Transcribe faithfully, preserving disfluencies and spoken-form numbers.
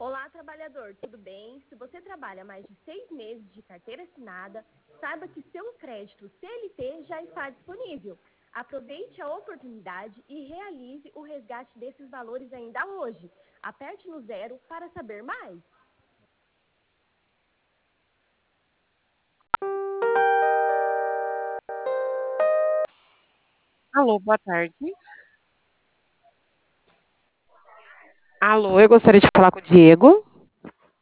Olá, trabalhador, tudo bem? Se você trabalha mais de seis meses de carteira assinada, saiba que seu crédito C L T já está disponível. Aproveite a oportunidade e realize o resgate desses valores ainda hoje. Aperte no zero para saber mais. Alô, boa tarde. Alô, eu gostaria de falar com o Diego.